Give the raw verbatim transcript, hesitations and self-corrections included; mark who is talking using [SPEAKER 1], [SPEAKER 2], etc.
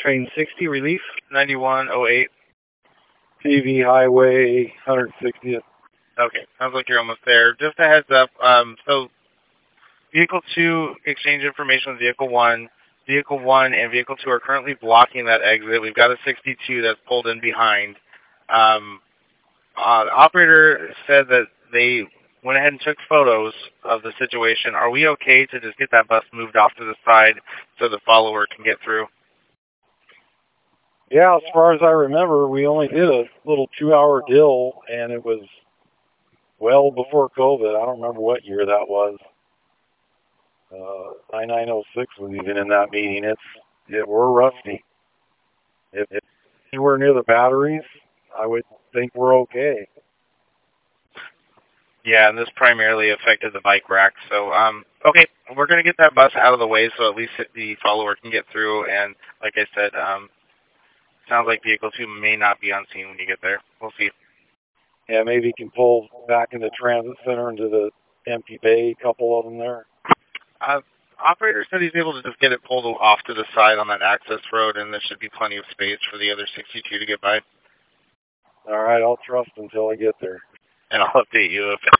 [SPEAKER 1] Train sixty, relief.
[SPEAKER 2] ninety-one oh eight.
[SPEAKER 1] P V Highway, one hundred sixtieth.
[SPEAKER 2] Okay, sounds like you're almost there. Just a heads up, um, so Vehicle two exchange information with Vehicle one. Vehicle one and Vehicle two are currently blocking that exit. We've got a sixty-two that's pulled in behind. Um, uh, the operator said that they went ahead and took photos of the situation. Are we okay to just get that bus moved off to the side so the follower can get through?
[SPEAKER 1] Yeah, as far as I remember, we only did a little two-hour deal, and it was well before COVID. I don't remember what year that was. Uh, ninety-nine oh six was even in that meeting. It's it, we're rusty. If, if we're near the batteries, I would think we're okay.
[SPEAKER 2] Yeah, and this primarily affected the bike rack. So, um, okay, we're going to get that bus out of the way so at least the follower can get through. And like I said, um, sounds like Vehicle two may not be on scene when you get there. We'll see.
[SPEAKER 1] Yeah, maybe you can pull back into Transit Center into the empty bay, a couple of them there.
[SPEAKER 2] Uh, operator said he's able to just get it pulled off to the side on that access road, and there should be plenty of space for the other sixty-two to get by.
[SPEAKER 1] All right, I'll trust until I get there.
[SPEAKER 2] And I'll update you if